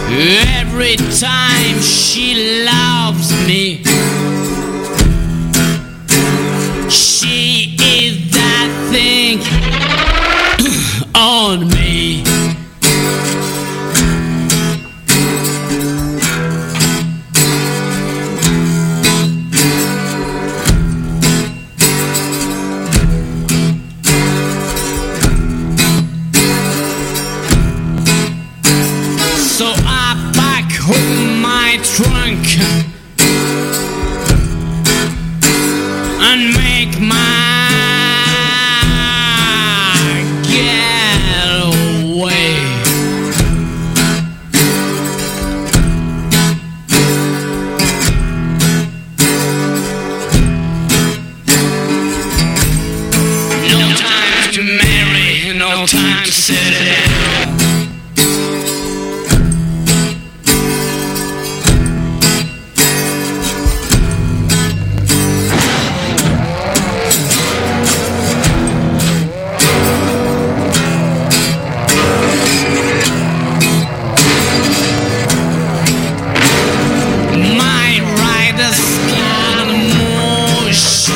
Every time she loves me, she is that thing on me. So I pack home my trunk and make my getaway. No time to marry, no time to settle down. My rider's got emotion.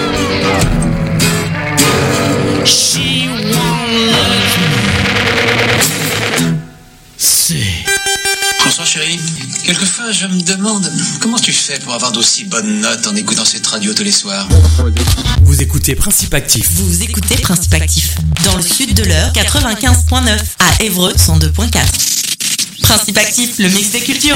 She won't let me see. Bonsoir chérie. Quelquefois je me demande comment tu fais pour avoir d'aussi bonnes notes en écoutant cette radio tous les soirs. Vous écoutez Principe Actif. Vous écoutez Principe Actif. Dans le sud de l'heure, 95.9. À Évreux, 102.4. Principe Actif, le mix des cultures.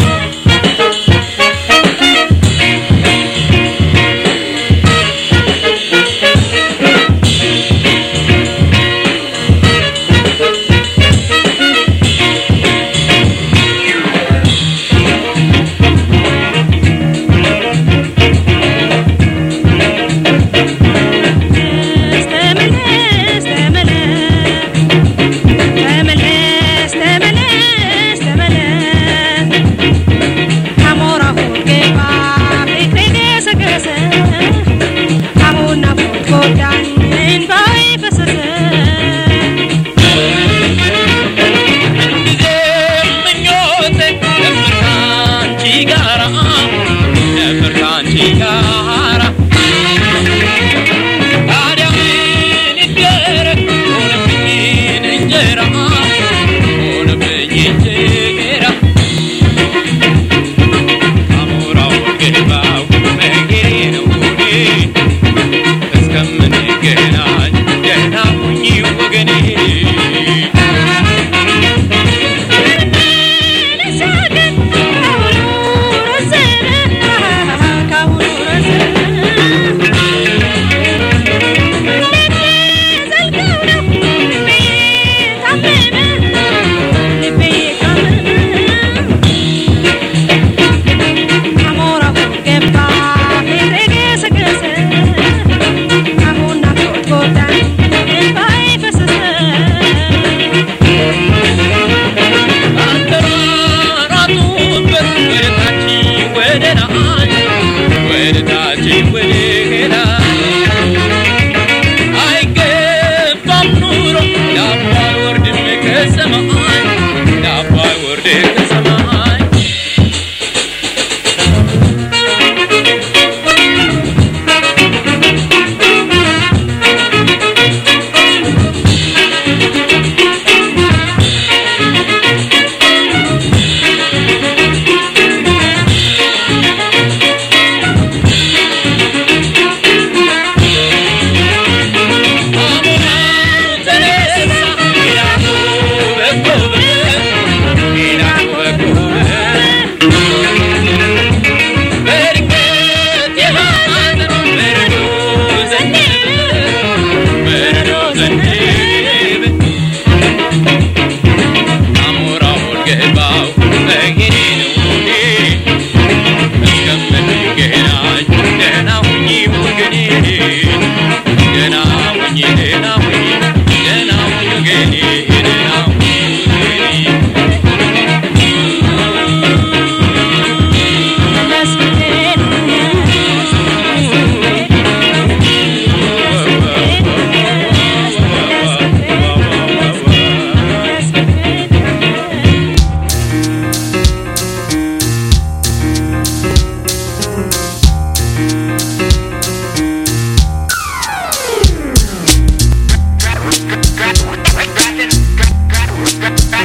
Amor a que va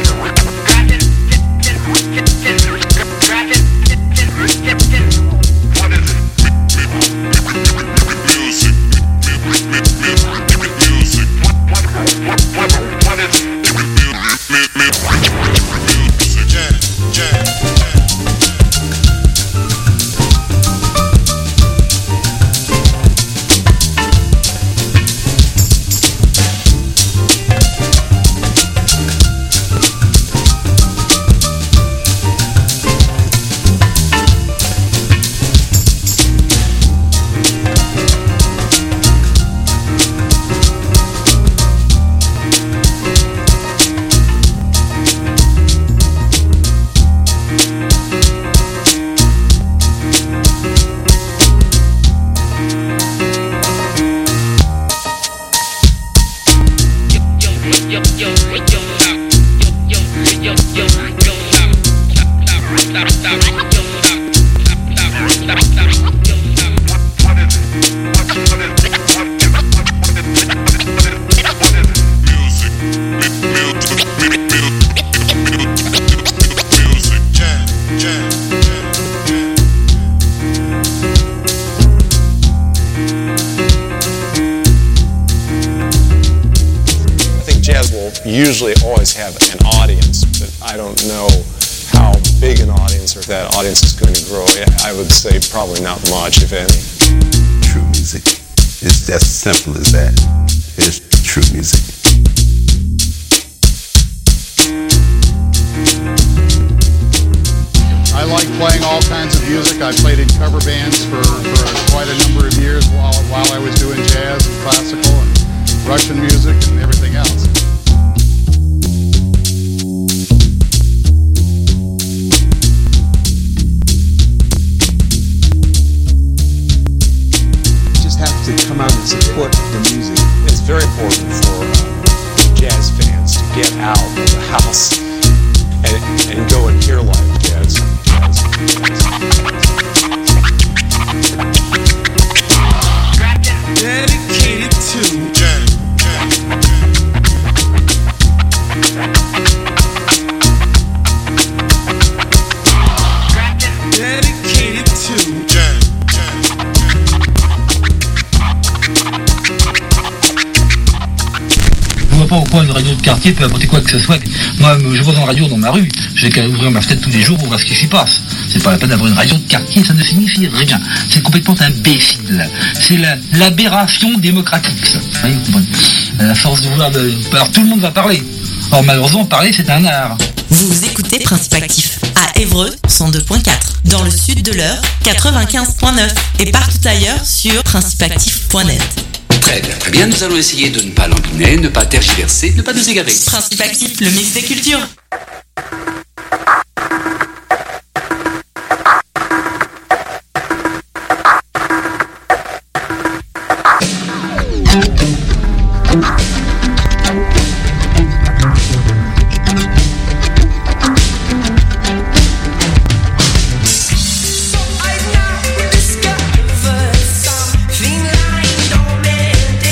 Usually always have an audience, but I don't know how big an audience or if that audience is going to grow. I would say probably not much, if any. True music. It's as simple as that. It's true music. I like playing all kinds of music. I played in cover bands for quite a number of years while I was doing jazz and classical and Russian music and everything else. To come out and support the music. It's very important for jazz fans to get out of the house and go and hear live jazz. Dedicated to dedicated to Je vois pas pourquoi une radio de quartier peut apporter quoi que ce soit. Moi, je vois une radio dans ma rue, j'ai qu'à ouvrir ma fenêtre tous les jours pour voir ce qui s'y passe. C'est pas la peine d'avoir une radio de quartier, ça ne signifie rien. C'est complètement imbécile. C'est l'aberration démocratique, ça. Vous comprenez ? À force de vouloir... Alors tout le monde va parler. Or malheureusement, parler, c'est un art. Vous écoutez Principe Actif à Évreux 102.4, dans le sud de l'Eure 95.9 et partout ailleurs sur principeactif.net. Très bien, très bien. Nous allons essayer de ne pas l'embiner, ne pas tergiverser, ne pas nous égarer. Principe Actif, le mix des cultures.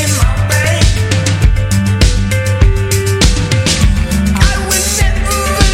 I was never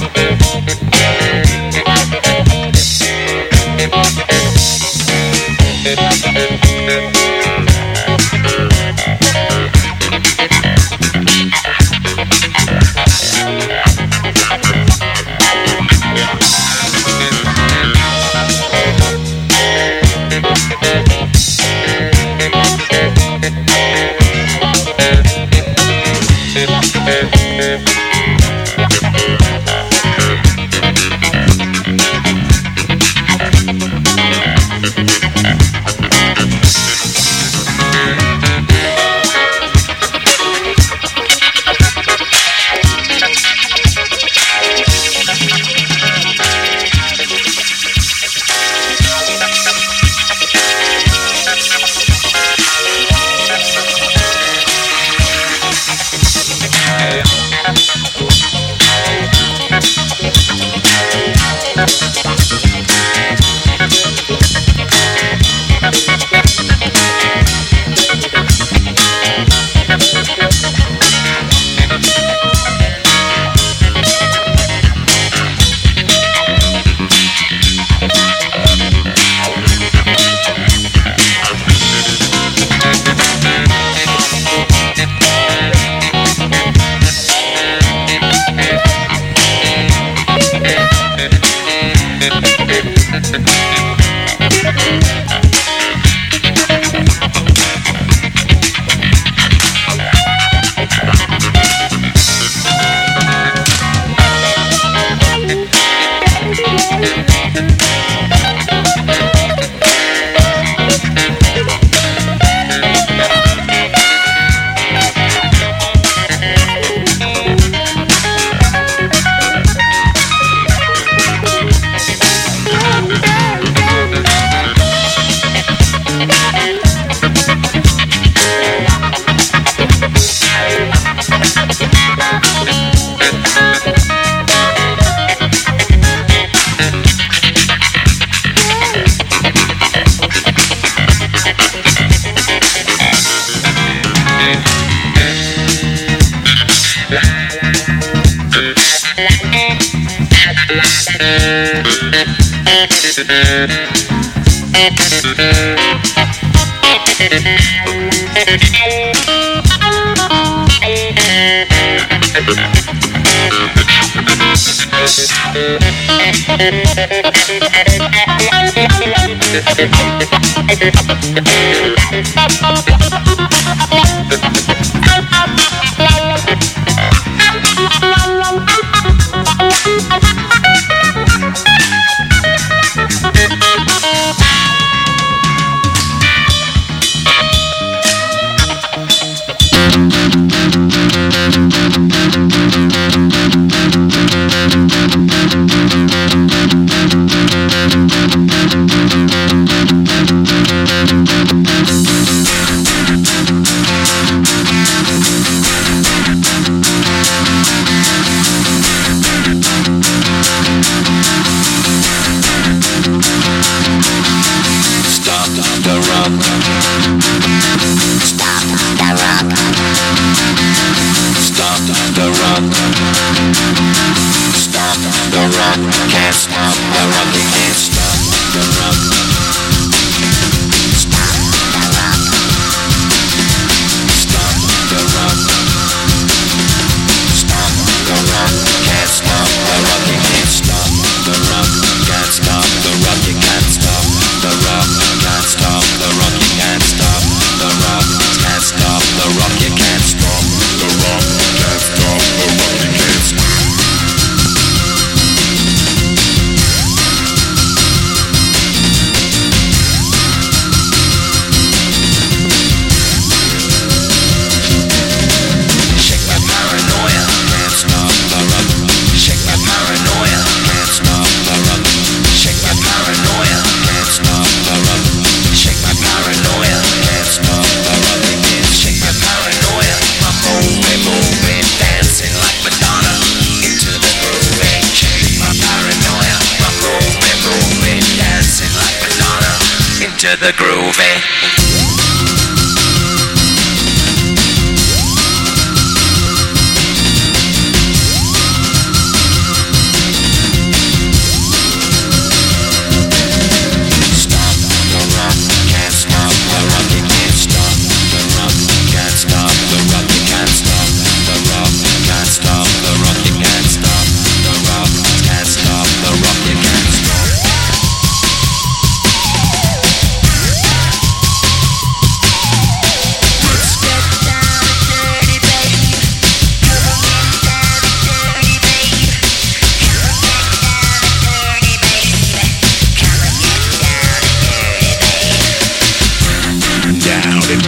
The groovy.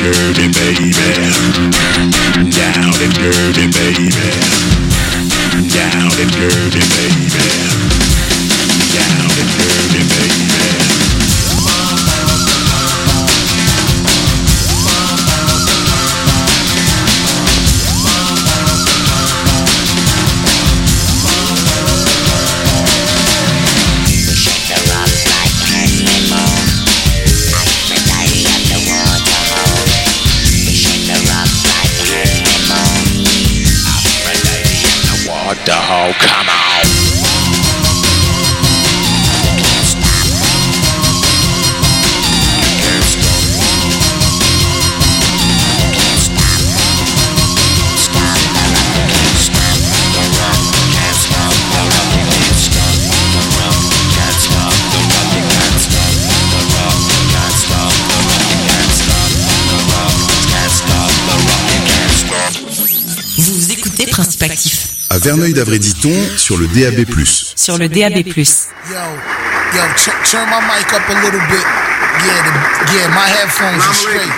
dirty, baby. Down and dirty, baby. Down and dirty, baby. Down and dirty, baby. The whole come on. Vous écoutez Principe Actif. À Verneuil-d'Avray-Diton sur le DAB+. Sur le DAB+. Yo, turn my mic up a little bit. Yeah, my headphones are straight.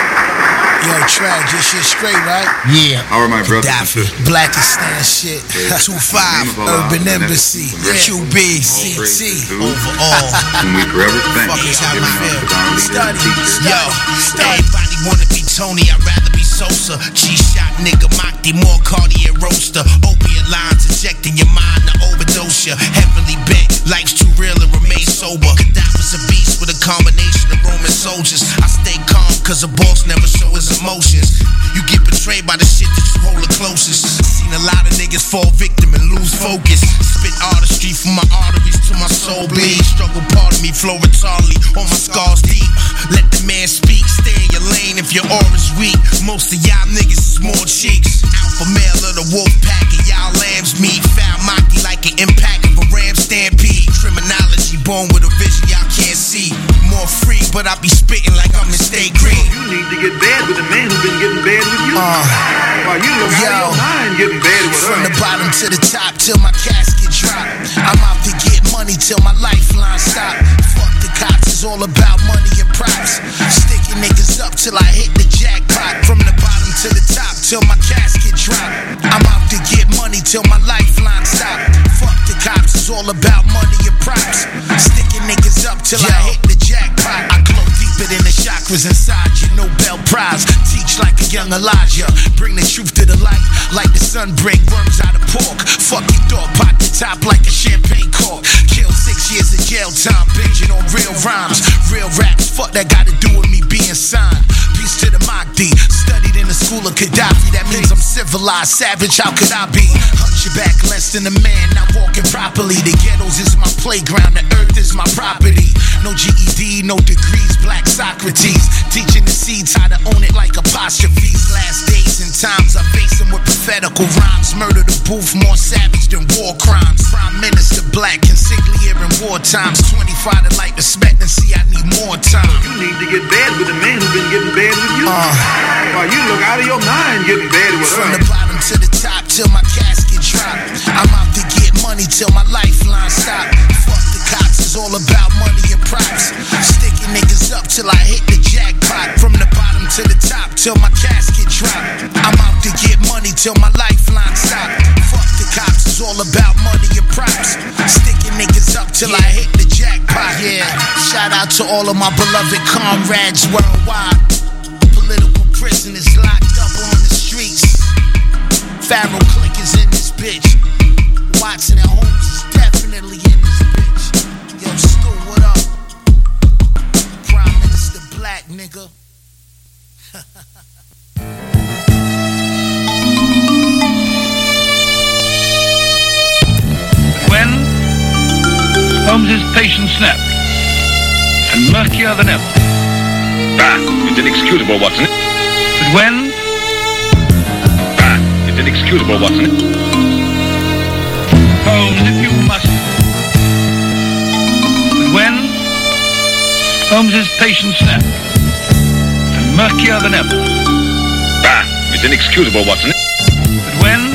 Yo, Trag, your shit straight, right? Yeah. How are my brothers? Blackistan shit. 2-5, Urban Embassy. QB, CT, overall. And we forever thank Fuckers how we feel. Studies. Yo, everybody wanna be Tony, I'd rather be Sosa. G-Shot nigga, Machty, more Cartier roaster. Opiate lines injecting your mind to overdose ya. Heavily bent, life's too real and remain sober. Gaddafi's a beast with a combination of Roman soldiers. I stay calm cause a boss never show his emotions. You get betrayed by the shit that you hold the closest. Seen a lot of niggas fall victim and lose focus. Spit artistry from my arteries to my soul bleed. Struggle part of me flow retardedly on my scars deep. Let the man speak, stay in your lane if your aura's weak. Most of y'all niggas is more cheeks. Alpha male of the wolf pack and y'all lambs meat. Foul Machty like an impact of a ram stampede. Criminology born with a vision y'all can't see. More free, but I be spitting like I'm in State Green. You need to get bad with the man who's been getting bad with you. While you look out of your mind getting bad with from the bottom to the top till my casket drop. I'm out to get money till my lifeline stop. Fuck the cops, it's all about money and props. Sticking niggas up till I hit the jackpot. From the bottom to the top till my casket drop. I'm out to get money till my lifeline stop. Fuck the cops, it's all about money and props. Sticking niggas up till I hit the jackpot. I glow deeper than the chakras inside your Nobel Prize. Teach like a young Elijah. Bring the truth to the light like the sun bring worms out of pork. Fuck you thought, pot the top like a champagne cork. Killed 6 years of jail time, binging on real rhymes. Real raps, fuck that gotta do with me being signed. Peace to the Machty, studied in the school of Gaddafi. That means I'm civilized, savage, how could I be? Hunchback, less than a man, not walking properly. The ghettos is my playground, the earth is my property. No GED, no degrees, black Socrates. Teaching the seeds how to own it like apostrophes. Last days and times I face them with prophetical rhymes. Murder the booth, more savage than war crimes. Prime Minister black, consigliere in war times. 25 to life expectancy, I need more time. You need to get bad with the man who's been getting bad with you. While you look out of your mind getting bad with from the bottom to the top till my casket drop. I'm out to get money till my lifeline stop. Fuck the cops, it's all about money and props. Sticking niggas up till I hit the jackpot. From the bottom to the top till my casket drop. I'm out to get money till my lifeline stop. Fuck the cops, it's all about money and props. Sticking niggas up till I hit the jackpot. Yeah, shout out to all of my beloved comrades worldwide. Political prisoners locked up on the streets. Pharaoh Click is in this bitch. Watson and Holmes is definitely in this bitch. Yo, Stu, what up? Prime Minister Black, nigga. When Holmes's patience snapped, and murkier than ever. It's inexcusable, Watson. But when? It's inexcusable, Watson. Holmes, if you must. But when? Holmes's patience snapped, and murkier than ever. It's inexcusable, Watson. But when?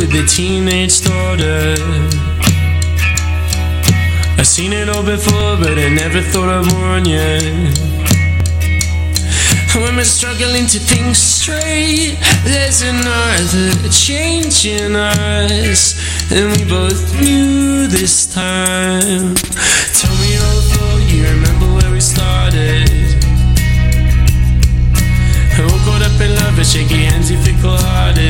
with a teenage daughter. I've seen it all before, but I never thought I'd warn you. When we're struggling to think straight, there's another change in us, and we both knew this time. Tell me all though you remember where we started. All caught up in love, but shaky hands, you fickle-hearted.